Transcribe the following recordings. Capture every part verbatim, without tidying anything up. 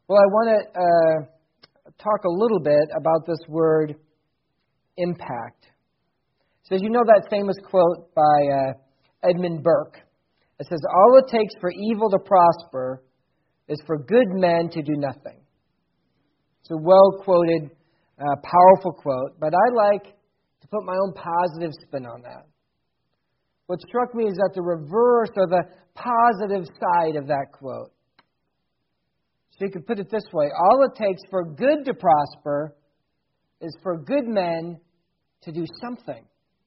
Well, I want to uh, talk a little bit about this word impact. So you know that famous quote by uh, Edmund Burke. It says, "All it takes for evil to prosper is for good men to do nothing." It's a well-quoted, uh, powerful quote, but I like to put my own positive spin on that. What struck me is that the reverse or the positive side of that quote. So you could put it this way: all it takes for good to prosper is for good men to do something.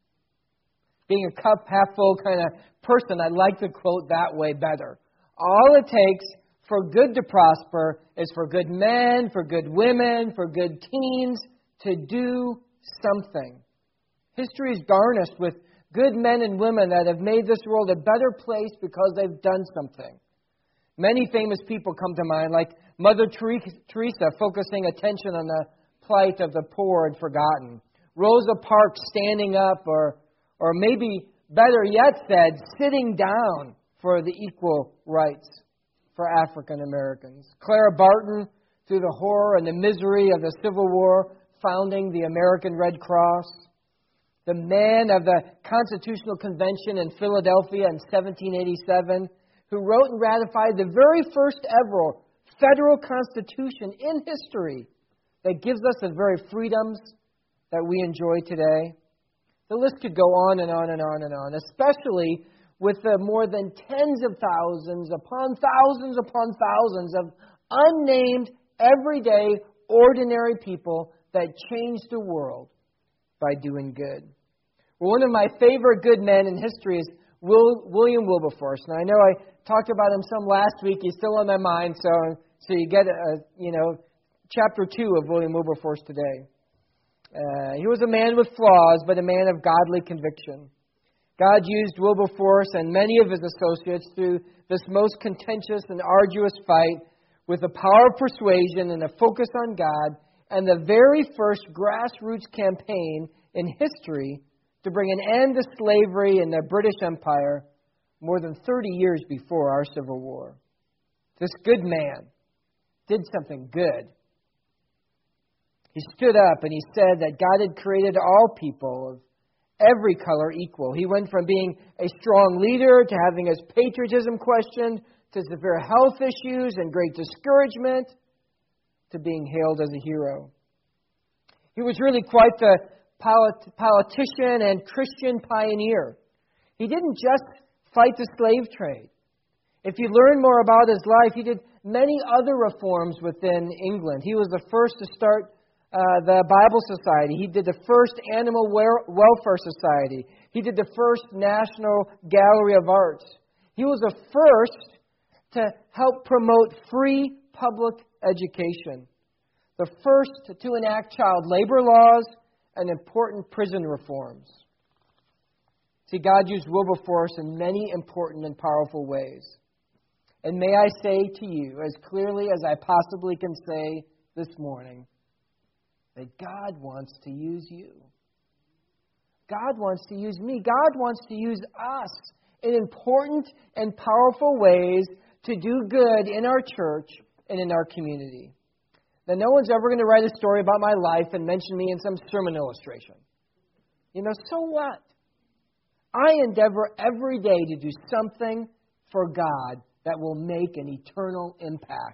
Being a cup half full kind of person, I like the quote that way better. All it takes for good to prosper is for good men, for good women, for good teens to do something. History is garnished with good men and women that have made this world a better place because they've done something. Many famous people come to mind, like Mother Teresa, focusing attention on the plight of the poor and forgotten. Rosa Parks standing up, or or maybe better yet said, sitting down for the equal rights for African Americans. Clara Barton, through the horror and the misery of the Civil War, founding the American Red Cross. The man of the Constitutional Convention in Philadelphia in seventeen eighty-seven, who wrote and ratified the very first ever federal constitution in history that gives us the very freedoms that we enjoy today. The list could go on and on and on and on, especially with the more than tens of thousands upon thousands upon thousands of unnamed, everyday, ordinary people that changed the world by doing good. Well, one of my favorite good men in history is Will, William Wilberforce. Now, I know I talked about him some last week. He's still on my mind, so so you get a, you know chapter two of William Wilberforce today. Uh, he was a man with flaws, but a man of godly conviction. God used Wilberforce and many of his associates through this most contentious and arduous fight with the power of persuasion and a focus on God, and the very first grassroots campaign in history to bring an end to slavery in the British Empire more than thirty years before our Civil War. This good man did something good. He stood up and he said that God had created all people of every color equal. He went from being a strong leader to having his patriotism questioned, to severe health issues and great discouragement, to being hailed as a hero. He was really quite the polit- politician and Christian pioneer. He didn't just fight the slave trade. If you learn more about his life, he did many other reforms within England. He was the first to start uh, the Bible Society. He did the first Animal Welfare Society. He did the first National Gallery of Arts. He was the first to help promote free public education, the first to enact child labor laws and important prison reforms. See, God used Wilberforce in many important and powerful ways. And may I say to you, as clearly as I possibly can say this morning, that God wants to use you. God wants to use me. God wants to use us in important and powerful ways to do good in our church and in our community. Now, no one's ever going to write a story about my life and mention me in some sermon illustration. You know, so what? I endeavor every day to do something for God that will make an eternal impact.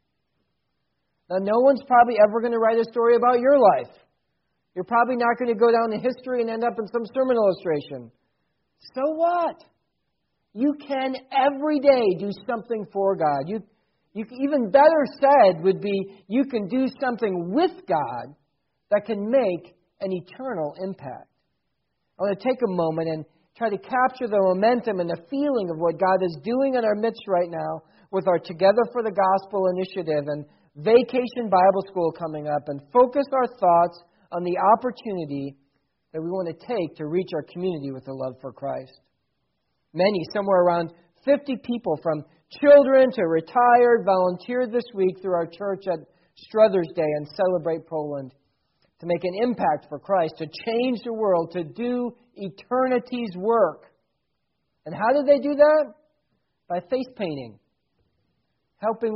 Now, no one's probably ever going to write a story about your life. You're probably not going to go down in history and end up in some sermon illustration. So what? You can every day do something for God. You, you even better said would be you can do something with God that can make an eternal impact. I want to take a moment and try to capture the momentum and the feeling of what God is doing in our midst right now with our Together for the Gospel initiative and Vacation Bible School coming up, and focus our thoughts on the opportunity that we want to take to reach our community with a love for Christ. Many, somewhere around fifty people from children to retired, volunteered this week through our church at Struthers Day and Celebrate Poland to make an impact for Christ, to change the world, to do eternity's work. And how did they do that? By face painting, helping with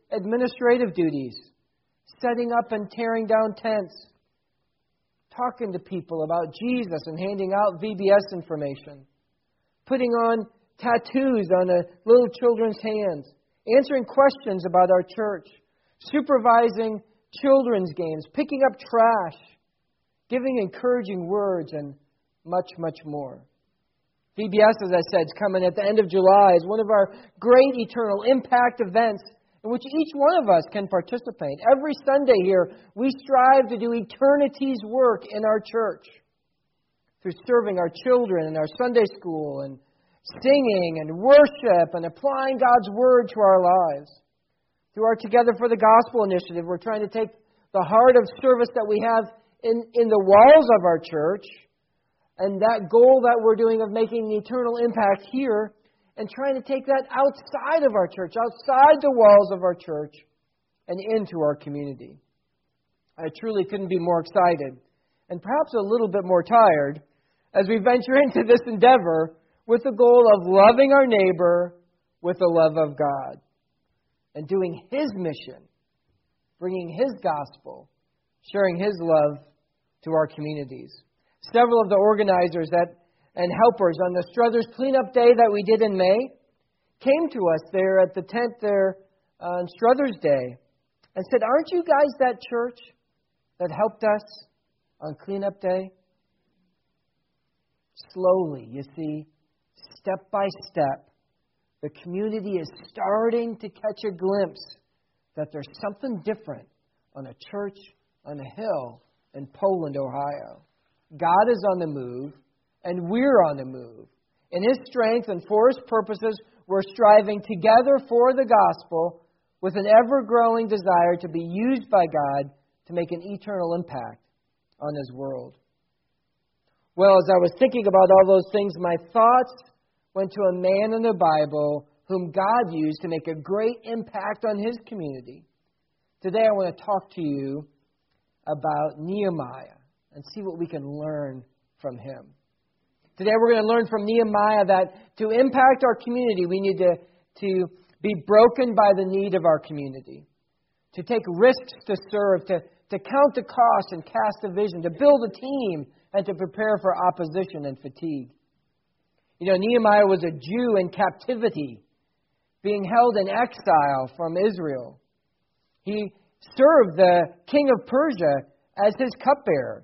administrative duties, setting up and tearing down tents, talking to people about Jesus and handing out V B S information, putting on tattoos on a little children's hands, answering questions about our church, supervising children's games, picking up trash, giving encouraging words, and much, much more. V B S, as I said, is coming at the end of July. It's one of our great eternal impact events in which each one of us can participate. Every Sunday here, we strive to do eternity's work in our church through serving our children in our Sunday school and singing and worship and applying God's Word to our lives. Through our Together for the Gospel initiative, we're trying to take the heart of service that we have in, in the walls of our church and that goal that we're doing of making an eternal impact here and trying to take that outside of our church, outside the walls of our church, and into our community. I truly couldn't be more excited and perhaps a little bit more tired as we venture into this endeavor with the goal of loving our neighbor with the love of God and doing His mission, bringing His gospel, sharing His love to our communities. Several of the organizers that and helpers on the Struthers Cleanup Day that we did in May came to us there at the tent there on Struthers Day and said, "Aren't you guys that church that helped us on Cleanup Day?" Slowly, you see, step by step, the community is starting to catch a glimpse that there's something different on a church on a hill in Poland, Ohio. God is on the move, and we're on the move. In His strength and for His purposes, we're striving together for the gospel with an ever-growing desire to be used by God to make an eternal impact on His world. Well, as I was thinking about all those things, my thoughts went to a man in the Bible whom God used to make a great impact on His community. Today I want to talk to you about Nehemiah and see what we can learn from him. Today we're going to learn from Nehemiah that to impact our community, we need to, to be broken by the need of our community, to take risks to serve, to, to count the cost and cast a vision, to build a team, and to prepare for opposition and fatigue. You know, Nehemiah was a Jew in captivity, being held in exile from Israel. He served the king of Persia as his cupbearer.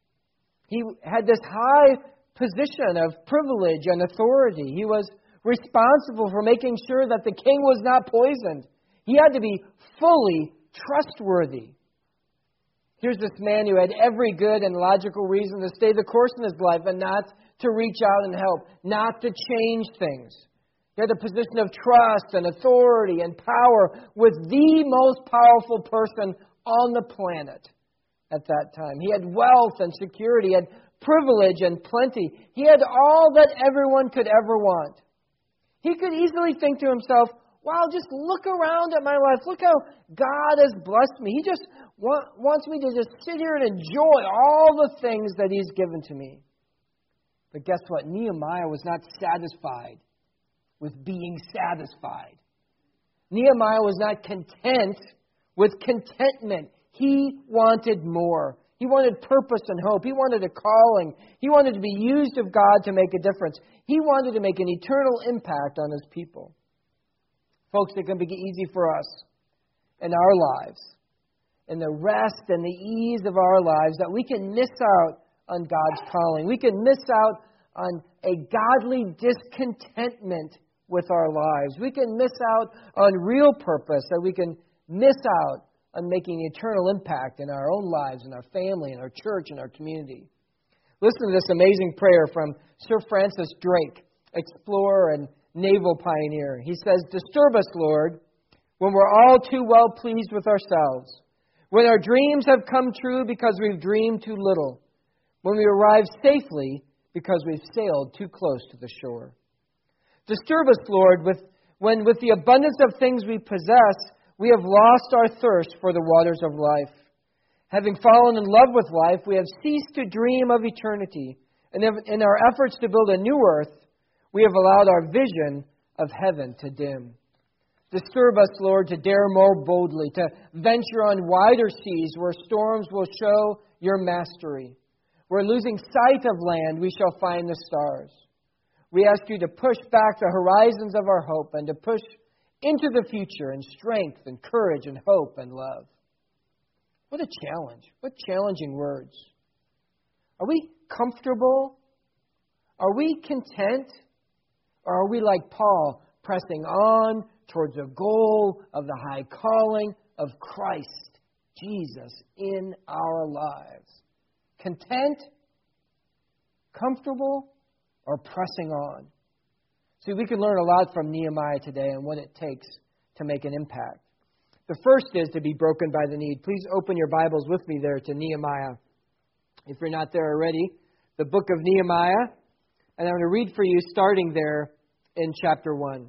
He had this high position of privilege and authority. He was responsible for making sure that the king was not poisoned. He had to be fully trustworthy. Here's this man who had every good and logical reason to stay the course in his life and not to reach out and help, not to change things. He had a position of trust and authority and power with the most powerful person on the planet at that time. He had wealth and security, he had privilege and plenty. He had all that everyone could ever want. He could easily think to himself, wow, just look around at my life. Look how God has blessed me. He just wa- wants me to just sit here and enjoy all the things that He's given to me. But guess what? Nehemiah was not satisfied with being satisfied. Nehemiah was not content with contentment. He wanted more. He wanted purpose and hope. He wanted a calling. He wanted to be used of God to make a difference. He wanted to make an eternal impact on His people. Folks, it can be easy for us in our lives, in the rest and the ease of our lives, that we can miss out on God's calling. We can miss out on a godly discontentment with our lives. We can miss out on real purpose, that we can miss out on making eternal impact in our own lives, in our family, in our church, in our community. Listen to this amazing prayer from Sir Francis Drake, explorer and naval pioneer. He says, "Disturb us, Lord, when we're all too well pleased with ourselves, when our dreams have come true because we've dreamed too little, when we arrive safely because we've sailed too close to the shore. Disturb us, Lord, with, when with the abundance of things we possess, we have lost our thirst for the waters of life. Having fallen in love with life, we have ceased to dream of eternity, and in our efforts to build a new earth, we have allowed our vision of heaven to dim. Disturb us, Lord, to dare more boldly, to venture on wider seas where storms will show your mastery. Where losing sight of land, we shall find the stars. We ask you to push back the horizons of our hope and to push into the future in strength and courage and hope and love. What a challenge. What challenging words. Are we comfortable? Are we content? Or are we like Paul, pressing on towards the goal of the high calling of Christ, Jesus, in our lives? Content? Comfortable? Or pressing on? See, we can learn a lot from Nehemiah today and what it takes to make an impact. The first is to be broken by the need. Please open your Bibles with me there to Nehemiah. If you're not there already, the book of Nehemiah. And I'm going to read for you starting there in chapter one.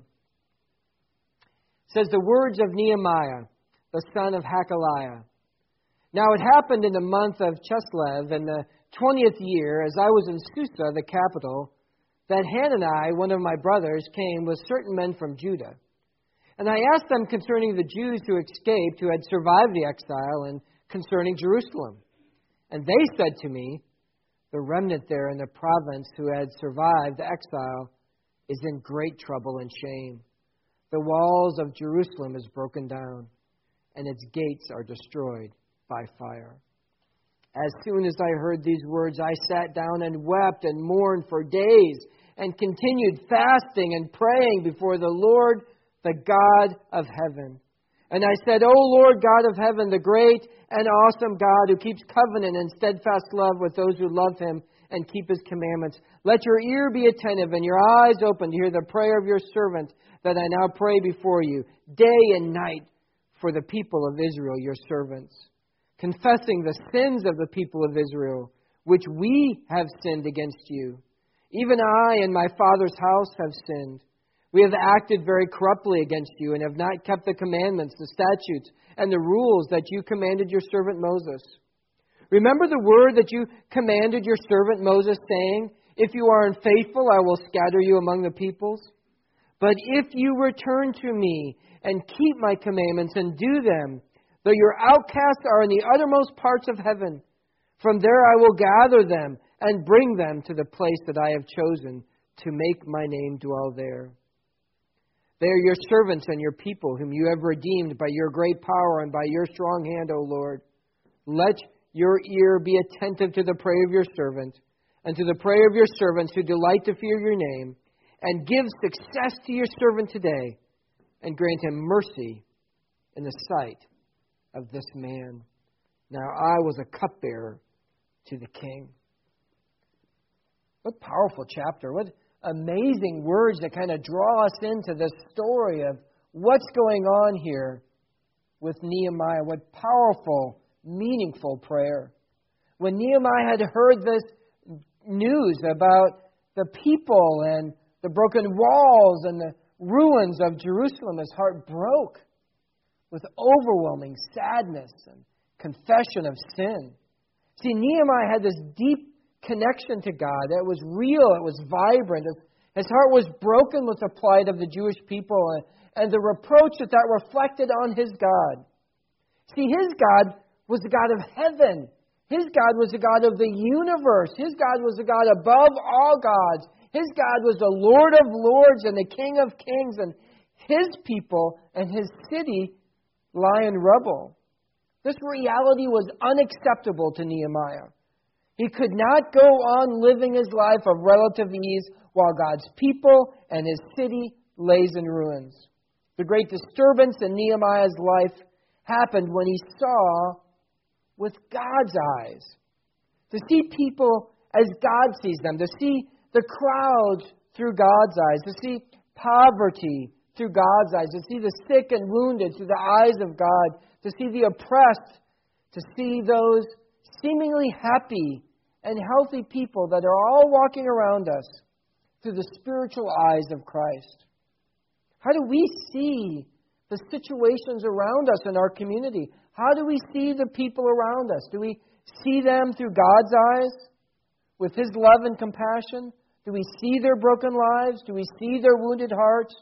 It says, the words of Nehemiah, the son of Hakaliah. Now it happened in the month of Chislev, in the twentieth year, as I was in Susa, the capital, that Hanani, one of my brothers, came with certain men from Judah. And I asked them concerning the Jews who escaped, who had survived the exile, and concerning Jerusalem. And they said to me, the remnant there in the province who had survived the exile is in great trouble and shame. The walls of Jerusalem is broken down, and its gates are destroyed by fire. As soon as I heard these words, I sat down and wept and mourned for days, and continued fasting and praying before the Lord, the God of heaven. And I said, O Lord God of heaven, the great and awesome God who keeps covenant and steadfast love with those who love him and keep his commandments, let your ear be attentive and your eyes open to hear the prayer of your servant that I now pray before you, day and night, for the people of Israel, your servants, confessing the sins of the people of Israel, which we have sinned against you. Even I and my father's house have sinned. We have acted very corruptly against you and have not kept the commandments, the statutes, and the rules that you commanded your servant Moses. Remember the word that you commanded your servant Moses, saying, if you are unfaithful, I will scatter you among the peoples. But if you return to me and keep my commandments and do them, though your outcasts are in the uttermost parts of heaven, from there I will gather them and bring them to the place that I have chosen to make my name dwell there. They are your servants and your people, whom you have redeemed by your great power and by your strong hand, O Lord. Let your ear be attentive to the prayer of your servant, and to the prayer of your servants who delight to fear your name, and give success to your servant today, and grant him mercy in the sight of this man. Now I was a cupbearer to the king. What powerful chapter. What amazing words that kind of draw us into this story of what's going on here with Nehemiah. What powerful, meaningful prayer. When Nehemiah had heard this news about the people and the broken walls and the ruins of Jerusalem, his heart broke with overwhelming sadness and confession of sin. See, Nehemiah had this deep connection to God. It was real. It was vibrant. His heart was broken with the plight of the Jewish people and, and the reproach that that reflected on his God. See, his God was the God of heaven. His God was the God of the universe. His God was the God above all gods. His God was the Lord of lords and the King of kings. And his people and his city lie in rubble. This reality was unacceptable to Nehemiah. He could not go on living his life of relative ease while God's people and his city lays in ruins. The great disturbance in Nehemiah's life happened when he saw with God's eyes. To see people as God sees them, to see the crowds through God's eyes, to see poverty through God's eyes, to see the sick and wounded through the eyes of God, to see the oppressed, to see those seemingly happy and healthy people that are all walking around us through the spiritual eyes of Christ. How do we see the situations around us in our community? How do we see the people around us? Do we see them through God's eyes with His love and compassion? Do we see their broken lives? Do we see their wounded hearts?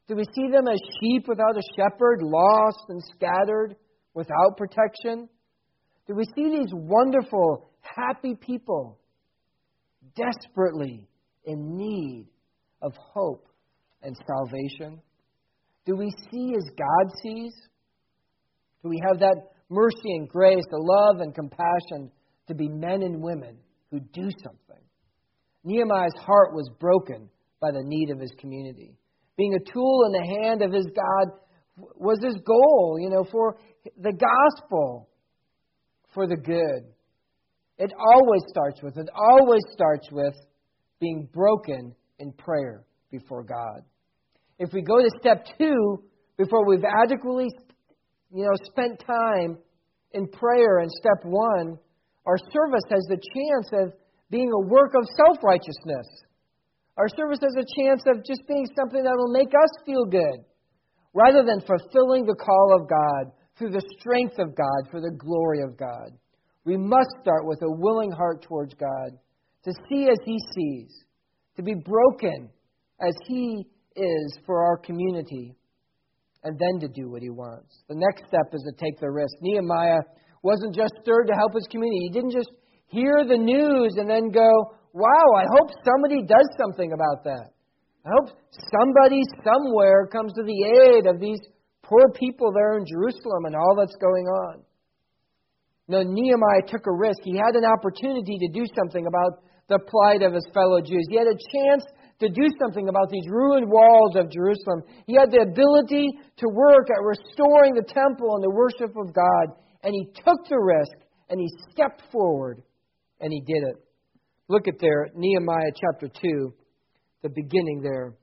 Do we see them as sheep without a shepherd, lost and scattered, without protection? Do we see these wonderful, happy people desperately in need of hope and salvation? Do we see as God sees? Do we have that mercy and grace, the love and compassion to be men and women who do something? Nehemiah's heart was broken by the need of his community. Being a tool in the hand of his God was his goal, you know, for the gospel, for the good. It always starts with, it always starts with being broken in prayer before God. If we go to step two, before we've adequately, you know, spent time in prayer in step one, our service has the chance of being a work of self-righteousness. Our service has a chance of just being something that will make us feel good, rather than fulfilling the call of God through the strength of God for the glory of God. We must start with a willing heart towards God, to see as He sees, to be broken as He is for our community, and then to do what He wants. The next step is to take the risk. Nehemiah wasn't just stirred to help his community. He didn't just hear the news and then go, wow, I hope somebody does something about that. I hope somebody somewhere comes to the aid of these poor people there in Jerusalem and all that's going on. No, Nehemiah took a risk. He had an opportunity to do something about the plight of his fellow Jews. He had a chance to do something about these ruined walls of Jerusalem. He had the ability to work at restoring the temple and the worship of God. And he took the risk, and he stepped forward, and he did it. Look at there, Nehemiah chapter two, the beginning there.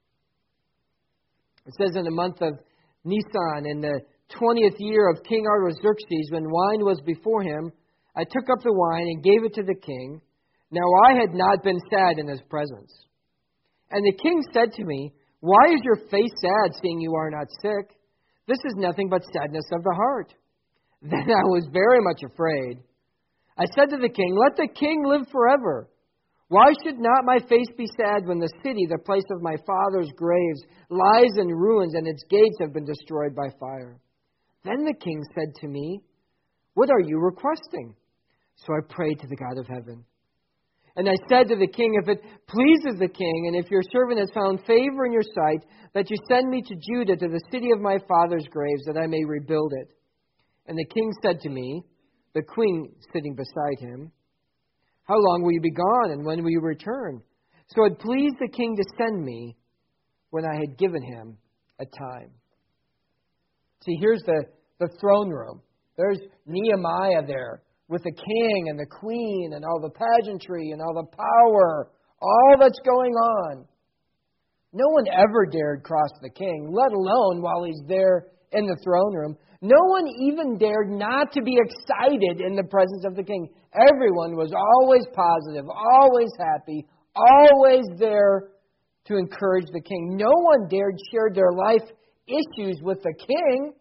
It says, in the month of Nisan, in the twentieth year of King Artaxerxes, when wine was before him, I took up the wine and gave it to the king. Now I had not been sad in his presence. And the king said to me, why is your face sad, seeing you are not sick? This is nothing but sadness of the heart. Then I was very much afraid. I said to the king, let the king live forever. Why should not my face be sad when the city, the place of my father's graves, lies in ruins and its gates have been destroyed by fire? Then the king said to me, what are you requesting? So I prayed to the God of heaven. And I said to the king, if it pleases the king, and if your servant has found favor in your sight, that you send me to Judah, to the city of my father's graves, that I may rebuild it. And the king said to me, the queen sitting beside him, how long will you be gone, and when will you return? So it pleased the king to send me when I had given him a time. See, here's the, the throne room. There's Nehemiah there with the king and the queen and all the pageantry and all the power, all that's going on. No one ever dared cross the king, let alone while he's there in the throne room. No one even dared not to be excited in the presence of the king. Everyone was always positive, always happy, always there to encourage the king. No one dared share their life issues with the king.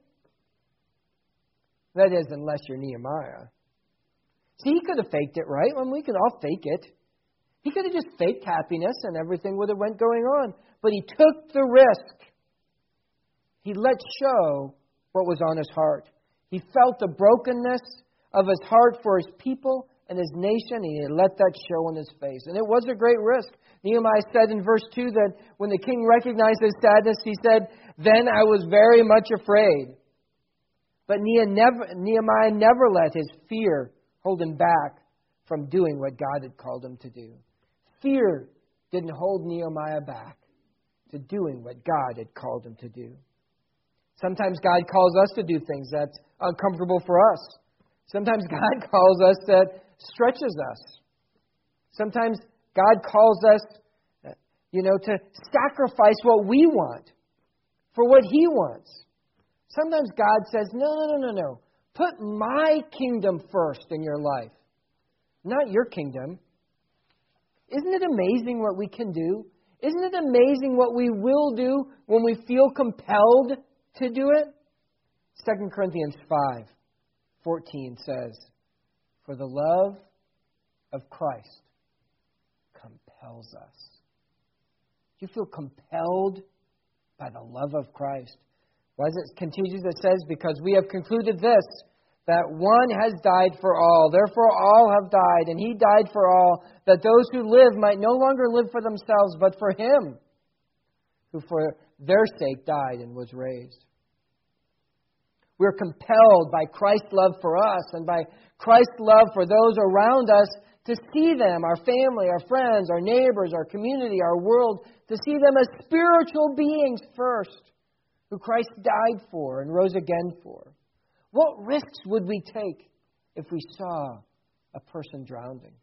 That is, unless you're Nehemiah. See, he could have faked it, right? Well, we could all fake it. He could have just faked happiness and everything would have went going on. But he took the risk. He let show what was on his heart. He felt the brokenness of his heart for his people and his nation, and he let that show on his face. And it was a great risk. Nehemiah said in verse two that when the king recognized his sadness, he said, then I was very much afraid. But Nehemiah never let his fear hold him back from doing what God had called him to do. Fear didn't hold Nehemiah back to doing what God had called him to do. Sometimes God calls us to do things that's uncomfortable for us. Sometimes God calls us that stretches us. Sometimes God calls us, you know, to sacrifice what we want for what He wants. Sometimes God says, no, no, no, no, no. Put my kingdom first in your life, not your kingdom. Isn't it amazing what we can do? Isn't it amazing what we will do when we feel compelled to do it? Second Corinthians five fourteen says, for the love of Christ compels us. Do you feel compelled By the love of Christ. Why does it continues? It says, because we have concluded this, that one has died for all. Therefore all have died, and he died for all, that those who live might no longer live for themselves, but for him, who for their sake died and was raised. We're compelled by Christ's love for us and by Christ's love for those around us to see them, our family, our friends, our neighbors, our community, our world, to see them as spiritual beings first, who Christ died for and rose again for. What risks would we take if we saw a person drowning?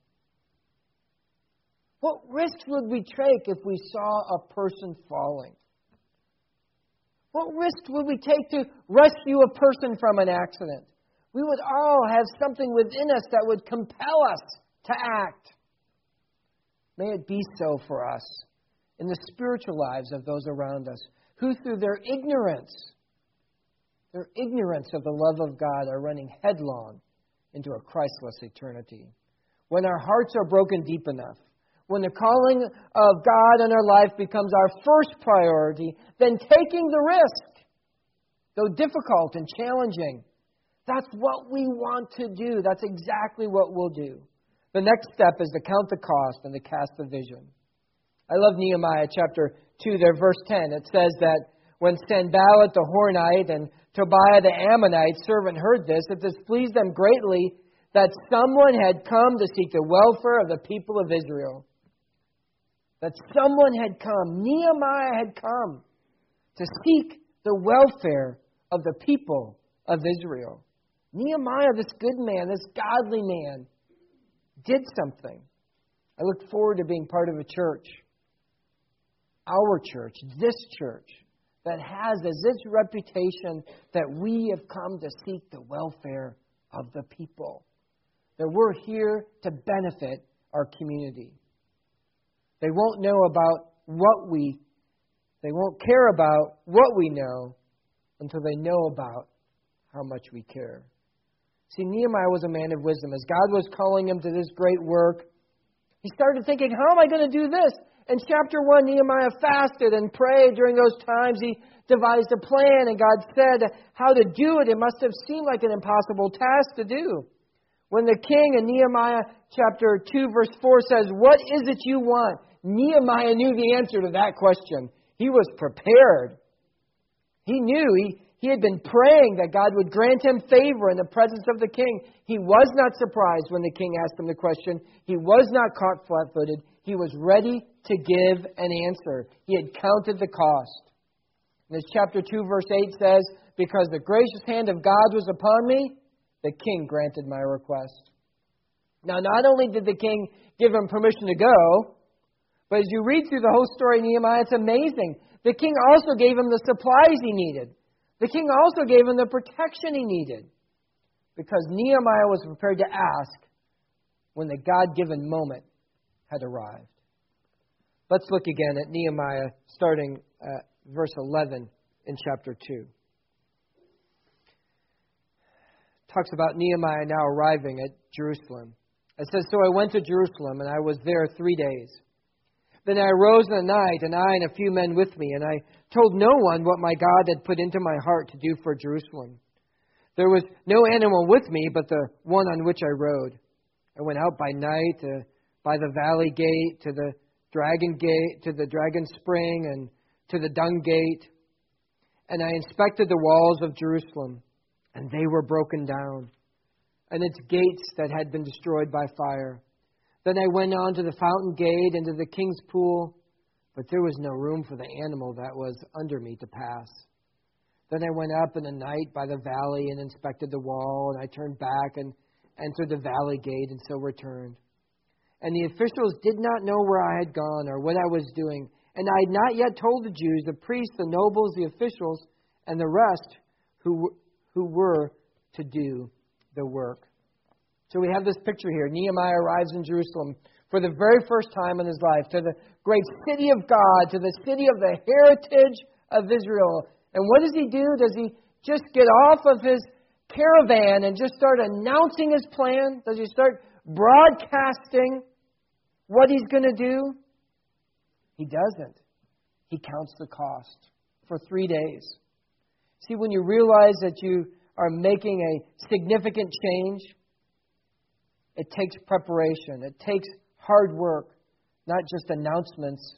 What risks would we take if we saw a person falling? What risks would we take to rescue a person from an accident? We would all have something within us that would compel us to act. May it be so for us in the spiritual lives of those around us, who through their ignorance, their ignorance of the love of God, are running headlong into a Christless eternity. When our hearts are broken deep enough, when the calling of God in our life becomes our first priority, then taking the risk, though difficult and challenging, that's what we want to do. That's exactly what we'll do. The next step is to count the cost and to cast the vision. I love Nehemiah chapter two, there, verse ten. It says that when Sanballat the Horonite and Tobiah the Ammonite servant heard this, it displeased them greatly that someone had come to seek the welfare of the people of Israel. That someone had come, Nehemiah had come to seek the welfare of the people of Israel. Nehemiah, this good man, this godly man, did something. I look forward to being part of a church, our church, this church, that has as its reputation that we have come to seek the welfare of the people. That we're here to benefit our community. They won't know about what we, they won't care about what we know until they know about how much we care. See, Nehemiah was a man of wisdom. As God was calling him to this great work, he started thinking, how am I going to do this? In chapter one, Nehemiah fasted and prayed during those times. He devised a plan, and God said how to do it. It must have seemed like an impossible task to do. When the king in Nehemiah chapter two, verse four says, what is it you want? Nehemiah knew the answer to that question. He was prepared. He knew. He, he had been praying that God would grant him favor in the presence of the king. He was not surprised when the king asked him the question. He was not caught flat-footed. He was ready to give an answer. He had counted the cost. And as chapter two, verse eight says, because the gracious hand of God was upon me, the king granted my request. Now, not only did the king give him permission to go, but as you read through the whole story of Nehemiah, it's amazing. The king also gave him the supplies he needed. The king also gave him the protection he needed. Because Nehemiah was prepared to ask when the God-given moment had arrived. Let's look again at Nehemiah, starting at verse eleven in chapter two. It talks about Nehemiah now arriving at Jerusalem. It says, so I went to Jerusalem, and I was there three days. Then I arose in the night, and I and a few men with me, and I told no one what my God had put into my heart to do for Jerusalem. There was no animal with me but the one on which I rode. I went out by night uh, by the valley gate to the dragon gate, to the dragon spring, and to the dung gate. And I inspected the walls of Jerusalem, and they were broken down, and its gates that had been destroyed by fire. Then I went on to the fountain gate and to the king's pool, but there was no room for the animal that was under me to pass. Then I went up in the night by the valley and inspected the wall, and I turned back and entered the valley gate and so returned. And the officials did not know where I had gone or what I was doing, and I had not yet told the Jews, the priests, the nobles, the officials, and the rest who who were to do the work. So we have this picture here. Nehemiah arrives in Jerusalem for the very first time in his life, to the great city of God, to the city of the heritage of Israel. And what does he do? Does he just get off of his caravan and just start announcing his plan? Does he start broadcasting what he's going to do? He doesn't. He counts the cost. for three days. See, when you realize that you are making a significant change, it takes preparation. It takes hard work, not just announcements.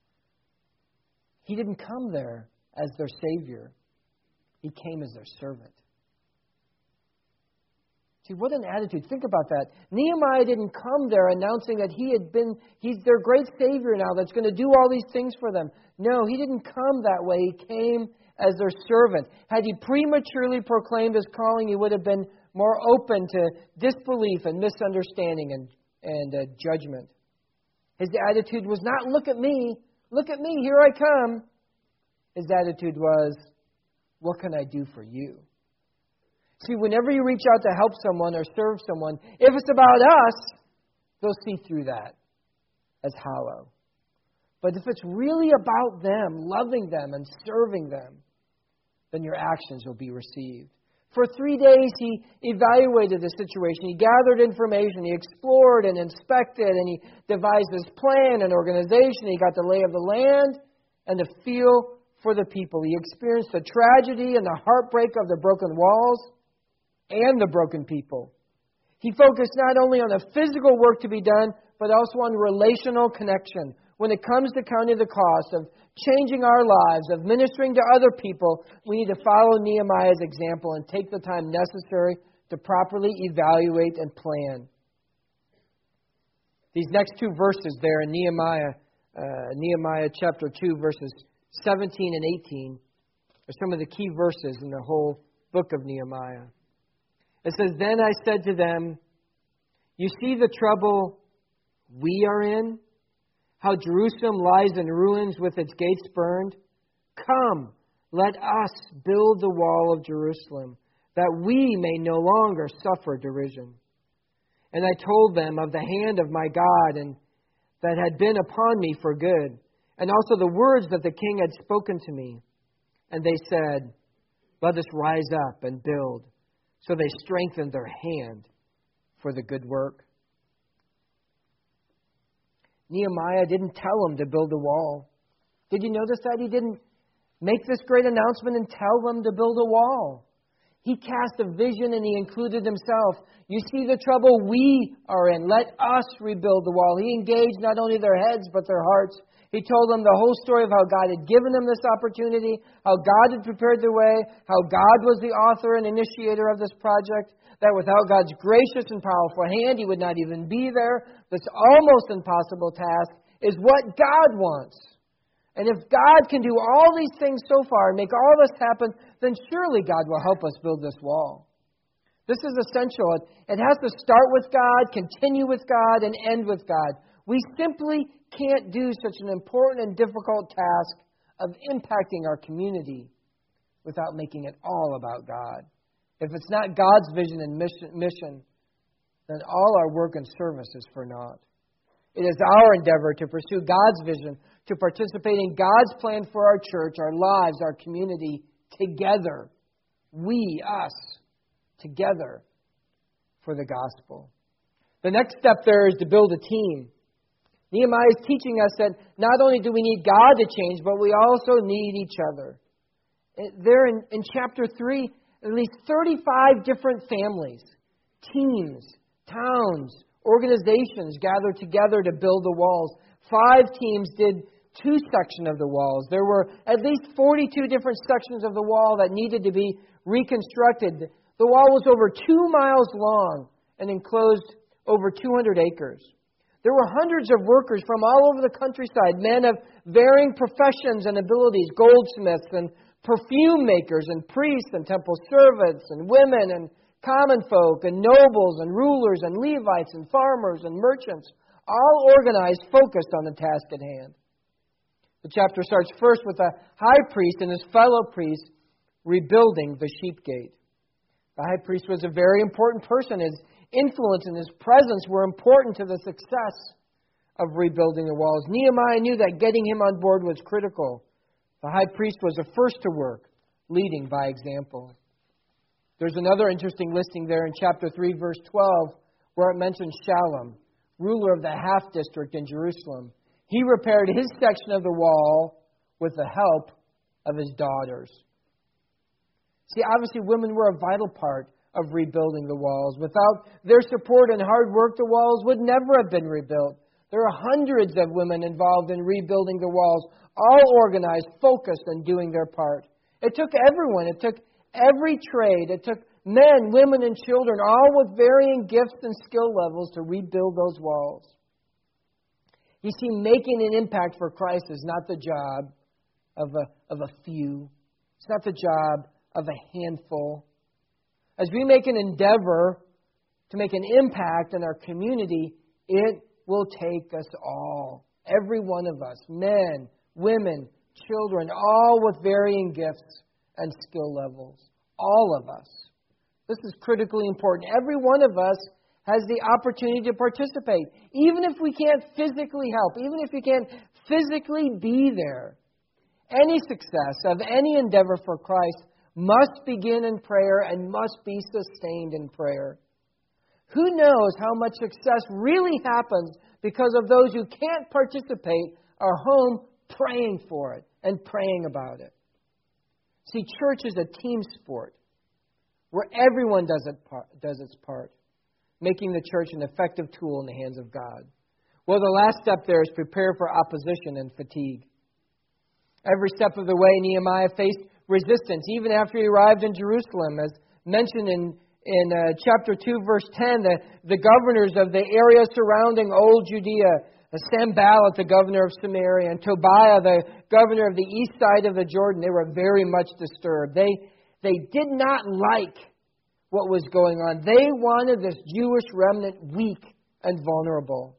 He didn't come there as their Savior. He came as their servant. See, what an attitude. Think about that. Nehemiah didn't come there announcing that he had been, he's their great Savior now that's going to do all these things for them. No, he didn't come that way. He came as their servant. Had he prematurely proclaimed his calling, he would have been more open to disbelief and misunderstanding and, and uh, judgment. His attitude was not, look at me, look at me, here I come. His attitude was, what can I do for you? See, whenever you reach out to help someone or serve someone, if it's about us, they'll see through that as hollow. But if it's really about them, loving them and serving them, then your actions will be received. For three days, he evaluated the situation. He gathered information. He explored and inspected, and he devised his plan and organization. He got the lay of the land and the feel for the people. He experienced the tragedy and the heartbreak of the broken walls and the broken people. He focused not only on the physical work to be done, but also on relational connection. When it comes to counting the cost of changing our lives, of ministering to other people, we need to follow Nehemiah's example and take the time necessary to properly evaluate and plan. These next two verses there in Nehemiah, uh, Nehemiah chapter two, verses seventeen and eighteen, are some of the key verses in the whole book of Nehemiah. It says, "Then I said to them, you see the trouble we are in? How Jerusalem lies in ruins with its gates burned? Come, let us build the wall of Jerusalem, that we may no longer suffer derision. And I told them of the hand of my God, and that had been upon me for good, and also the words that the king had spoken to me. And they said, let us rise up and build. So they strengthened their hand for the good work." Nehemiah didn't tell them to build a wall. Did you notice that? He didn't make this great announcement and tell them to build a wall. He cast a vision and he included himself. You see the trouble we are in. Let us rebuild the wall. He engaged not only their heads but their hearts. He told them the whole story of how God had given them this opportunity, how God had prepared the way, how God was the author and initiator of this project, that without God's gracious and powerful hand, he would not even be there. This almost impossible task is what God wants. And if God can do all these things so far and make all this happen, then surely God will help us build this wall. This is essential. It, it has to start with God, continue with God, and end with God. We simply can't do such an important and difficult task of impacting our community without making it all about God. If it's not God's vision and mission, mission, then all our work and service is for naught. It is our endeavor to pursue God's vision, to participate in God's plan for our church, our lives, our community, together. We, us, together for the gospel. The next step there is to build a team. Nehemiah is teaching us that not only do we need God to change, but we also need each other. There in, in chapter three, at least thirty-five different families, teams, towns, organizations gathered together to build the walls. Five teams did two sections of the walls. There were at least forty-two different sections of the wall that needed to be reconstructed. The wall was over two miles long and enclosed over two hundred acres. There were hundreds of workers from all over the countryside, men of varying professions and abilities, goldsmiths and perfume makers and priests and temple servants and women and common folk and nobles and rulers and Levites and farmers and merchants, all organized, focused on the task at hand. The chapter starts first with the high priest and his fellow priests rebuilding the sheep gate. The high priest was a very important person. His influence and his presence were important to the success of rebuilding the walls. Nehemiah knew that getting him on board was critical. The high priest was the first to work, leading by example. There's another interesting listing there in chapter three, verse twelve, where it mentions Shallum, ruler of the half district in Jerusalem. He repaired his section of the wall with the help of his daughters. See, obviously women were a vital part of rebuilding the walls. Without their support and hard work, the walls would never have been rebuilt. There are hundreds of women involved in rebuilding the walls, all organized, focused, and doing their part. It took everyone. It took every trade. It took men, women, and children, all with varying gifts and skill levels to rebuild those walls. You see, making an impact for Christ is not the job of a, of a few. It's not the job of a handful. As we make an endeavor to make an impact in our community, it will take us all. Every one of us, men, women, children, all with varying gifts and skill levels. All of us. This is critically important. Every one of us has the opportunity to participate. Even if we can't physically help, even if we can't physically be there. Any success of any endeavor for Christ must begin in prayer and must be sustained in prayer. Who knows how much success really happens because of those who can't participate are home praying for it and praying about it. See, church is a team sport where everyone does, it part, does its part, making the church an effective tool in the hands of God. Well, the last step there is prepare for opposition and fatigue. Every step of the way, Nehemiah faced resistance, even after he arrived in Jerusalem. As mentioned in, in uh, chapter two, verse ten, the, the governors of the area surrounding old Judea, Sanballat, the governor of Samaria, and Tobiah, the governor of the east side of the Jordan, they were very much disturbed. They, they did not like what was going on. They wanted this Jewish remnant weak and vulnerable.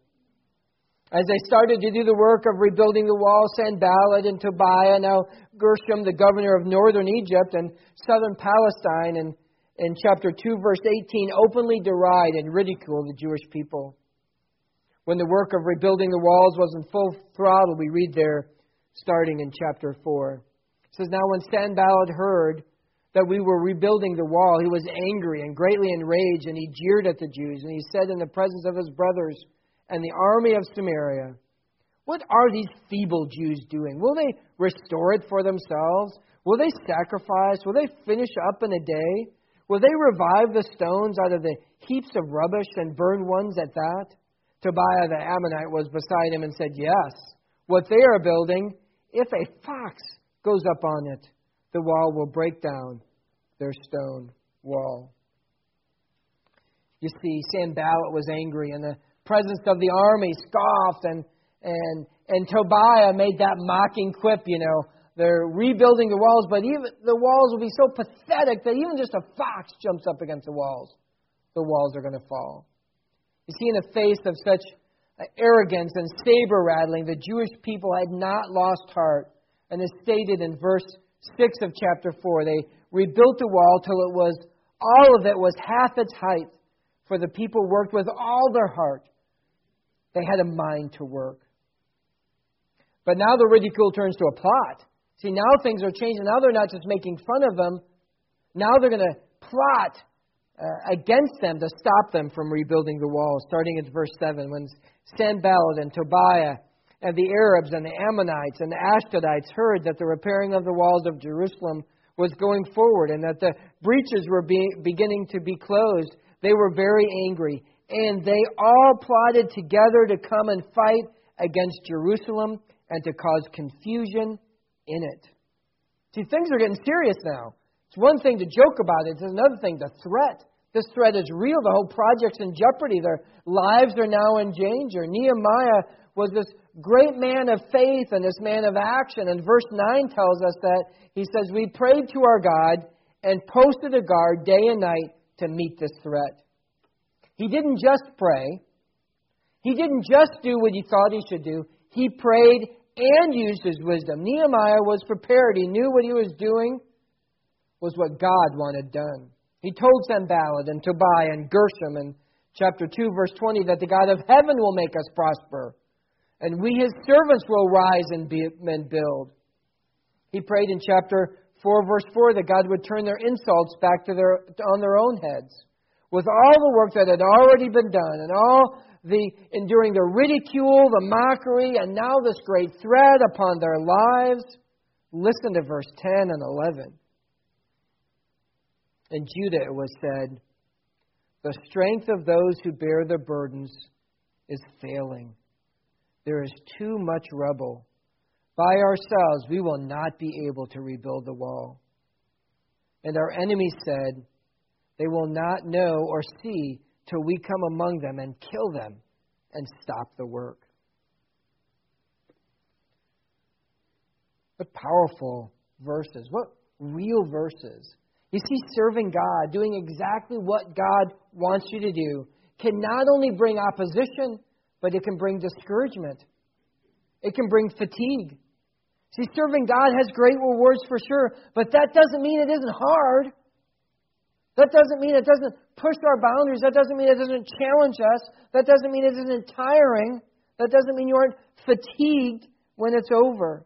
As they started to do the work of rebuilding the wall, Sanballat and Tobiah, now Gershom, the governor of northern Egypt and southern Palestine, and in chapter two, verse eighteen, openly deride and ridicule the Jewish people. When the work of rebuilding the walls was in full throttle, we read there, starting in chapter four. It says, "Now when Sanballat heard that we were rebuilding the wall, he was angry and greatly enraged, and he jeered at the Jews. And he said in the presence of his brothers and the army of Samaria, 'What are these feeble Jews doing? Will they restore it for themselves? Will they sacrifice? Will they finish up in a day? Will they revive the stones out of the heaps of rubbish and burn ones at that?' Tobiah the Ammonite was beside him and said, 'Yes, what they are building, if a fox goes up on it, the wall will break down their stone wall.'" You see, Sanballat was angry, and the presence of the army scoffed, and and and Tobiah made that mocking quip, you know, they're rebuilding the walls, but even the walls will be so pathetic that even just a fox jumps up against the walls, the walls are going to fall. You see, in the face of such arrogance and saber rattling, the Jewish people had not lost heart. And as stated in verse six of chapter four, they rebuilt the wall till it was, all of it was half its height, for the people worked with all their heart. They had a mind to work. But now the ridicule turns to a plot. See, now things are changing. Now they're not just making fun of them. Now they're going to plot uh, against them to stop them from rebuilding the wall. Starting at verse seven, when Sanballat and Tobiah and the Arabs and the Ammonites and the Ashdodites heard that the repairing of the walls of Jerusalem was going forward and that the breaches were be, beginning to be closed, they were very angry. And they all plotted together to come and fight against Jerusalem and to cause confusion in it. See, things are getting serious now. It's one thing to joke about it. It's another thing to threat. This threat is real. The whole project's in jeopardy. Their lives are now in danger. Nehemiah was this great man of faith and this man of action. And verse nine tells us that he says, "We prayed to our God and posted a guard day and night to meet this threat." He didn't just pray. He didn't just do what he thought he should do. He prayed and used his wisdom. Nehemiah was prepared. He knew what he was doing was what God wanted done. He told Sanballat and Tobiah and Gershom in chapter two, verse twenty, that the God of heaven will make us prosper, and we, his servants, will rise and, be, and build. He prayed in chapter four, verse four, that God would turn their insults back to their on their own heads. With all the work that had already been done, and all the enduring the ridicule, the mockery, and now this great threat upon their lives, Listen to verse ten and eleven. In Judah it was said, the strength of those who bear the burdens is failing. There is too much rubble. By ourselves we will not be able to rebuild the wall. And our enemies said, they will not know or see till we come among them and kill them and stop the work. What powerful verses. What real verses. You see, serving God, doing exactly what God wants you to do, can not only bring opposition, but it can bring discouragement. It can bring fatigue. See, serving God has great rewards for sure, but that doesn't mean it isn't hard. That doesn't mean it doesn't push our boundaries. That doesn't mean it doesn't challenge us. That doesn't mean it isn't tiring. That doesn't mean you aren't fatigued when it's over.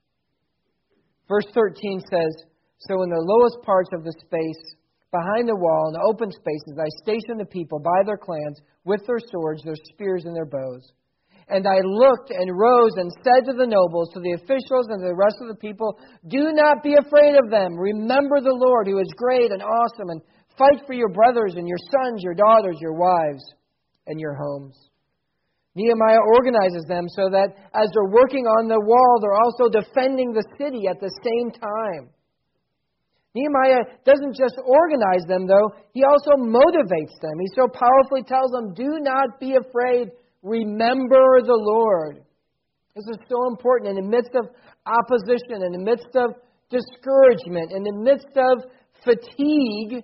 Verse thirteen says, so in the lowest parts of the space, behind the wall, in the open spaces, I stationed the people by their clans, with their swords, their spears, and their bows. And I looked and rose and said to the nobles, to the officials, and to the rest of the people, do not be afraid of them. Remember the Lord, who is great and awesome, and fight for your brothers and your sons, your daughters, your wives, and your homes. Nehemiah organizes them so that as they're working on the wall, they're also defending the city at the same time. Nehemiah doesn't just organize them, though. He also motivates them. He so powerfully tells them, do not be afraid. Remember the Lord. This is so important. In the midst of opposition, in the midst of discouragement, in the midst of fatigue,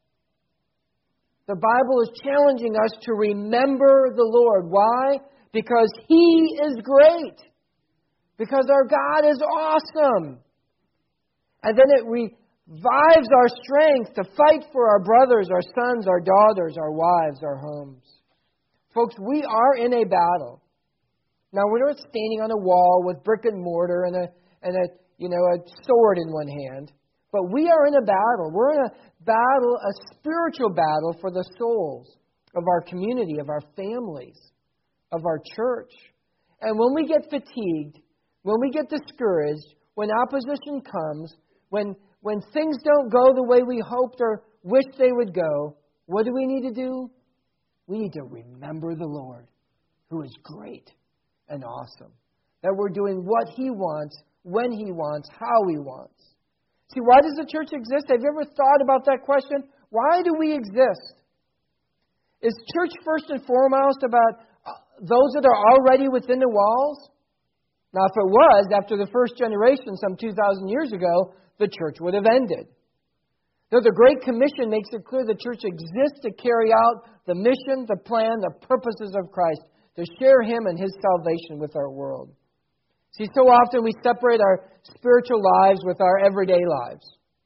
the Bible is challenging us to remember the Lord. Why? Because He is great. Because our God is awesome. And then it revives our strength to fight for our brothers, our sons, our daughters, our wives, our homes. Folks, we are in a battle. Now, we're not standing on a wall with brick and mortar and a, and a, you know, a sword in one hand. But we are in a battle. We're in a battle, a spiritual battle for the souls of our community, of our families, of our church. And when we get fatigued, when we get discouraged, when opposition comes, when, when things don't go the way we hoped or wished they would go, what do we need to do? We need to remember the Lord, who is great and awesome. That we're doing what He wants, when He wants, how He wants. See, why does the church exist? Have you ever thought about that question? Why do we exist? Is church first and foremost about those that are already within the walls? Now, if it was, after the first generation some two thousand years ago, the church would have ended. Though the Great Commission makes it clear the church exists to carry out the mission, the plan, the purposes of Christ, to share Him and His salvation with our world. See, so often we separate our spiritual lives with our everyday lives.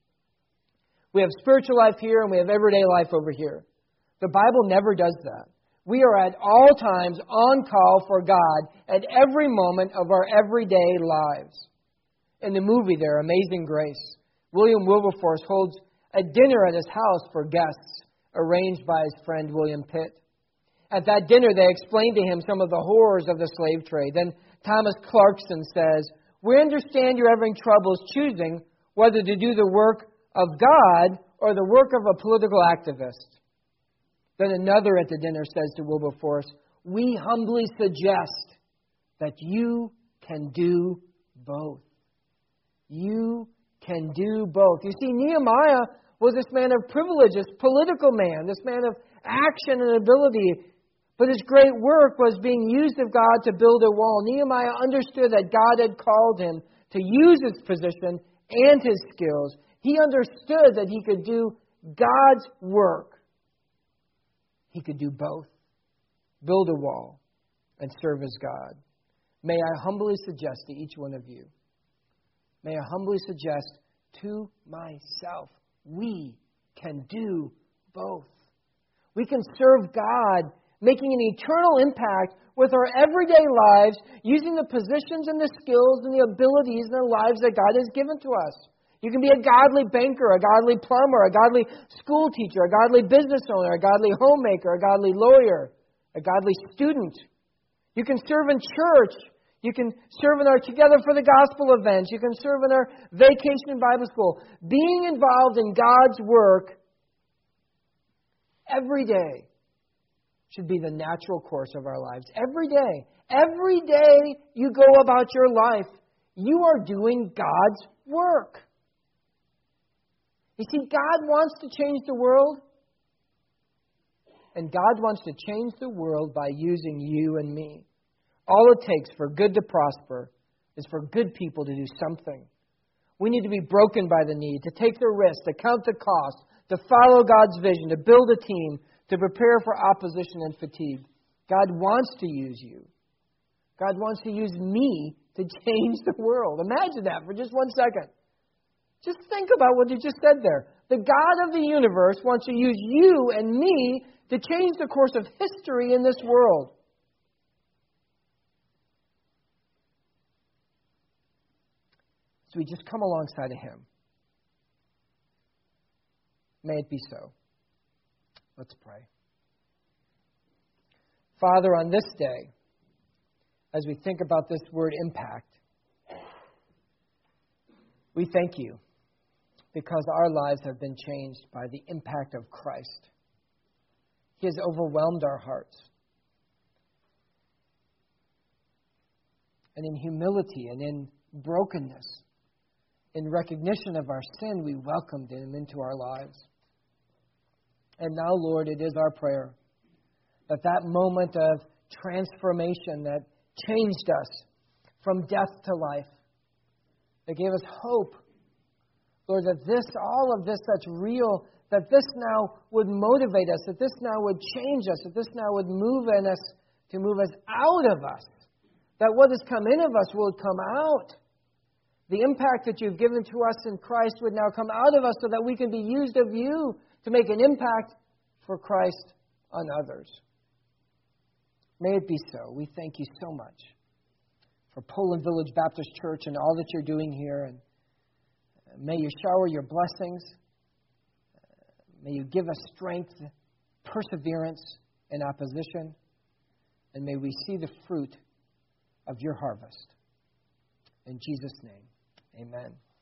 We have spiritual life here and we have everyday life over here. The Bible never does that. We are at all times on call for God at every moment of our everyday lives. In the movie there, Amazing Grace, William Wilberforce holds a dinner at his house for guests, arranged by his friend William Pitt. At that dinner, they explain to him some of the horrors of the slave trade. Then Thomas Clarkson says, we understand you're having troubles choosing whether to do the work of God or the work of a political activist. Then another at the dinner says to Wilberforce, we humbly suggest that you can do both. You can do both. You see, Nehemiah was this man of privilege, this political man, this man of action and ability. But his great work was being used of God to build a wall. Nehemiah understood that God had called him to use his position and his skills. He understood that he could do God's work. He could do both. Build a wall and serve as God. May I humbly suggest to each one of you, may I humbly suggest to myself, we can do both. We can serve God, making an eternal impact with our everyday lives, using the positions and the skills and the abilities and the lives that God has given to us. You can be a godly banker, a godly plumber, a godly school teacher, a godly business owner, a godly homemaker, a godly lawyer, a godly student. You can serve in church. You can serve in our Together for the Gospel events. You can serve in our Vacation Bible School. Being involved in God's work every day should be the natural course of our lives. Every day. Every day you go about your life, you are doing God's work. You see, God wants to change the world. And God wants to change the world by using you and me. All it takes for good to prosper is for good people to do something. We need to be broken by the need, to take the risk, to count the cost, to follow God's vision, to build a team, to prepare for opposition and fatigue. God wants to use you. God wants to use me to change the world. Imagine that for just one second. Just think about what you just said there. The God of the universe wants to use you and me to change the course of history in this world. So we just come alongside of Him. May it be so. Let's pray. Father, on this day, as we think about this word impact, we thank you because our lives have been changed by the impact of Christ. He has overwhelmed our hearts. And in humility and in brokenness, in recognition of our sin, we welcomed Him into our lives. And now, Lord, it is our prayer that that moment of transformation that changed us from death to life, that gave us hope, Lord, that this, all of this that's real, that this now would motivate us, that this now would change us, that this now would move in us to move us out of us, that what has come in of us will come out. The impact that you've given to us in Christ would now come out of us so that we can be used of you to make an impact for Christ on others. May it be so. We thank you so much for Poland Village Baptist Church and all that you're doing here. And may you shower your blessings. May you give us strength, perseverance in opposition. And may we see the fruit of your harvest. In Jesus' name, amen.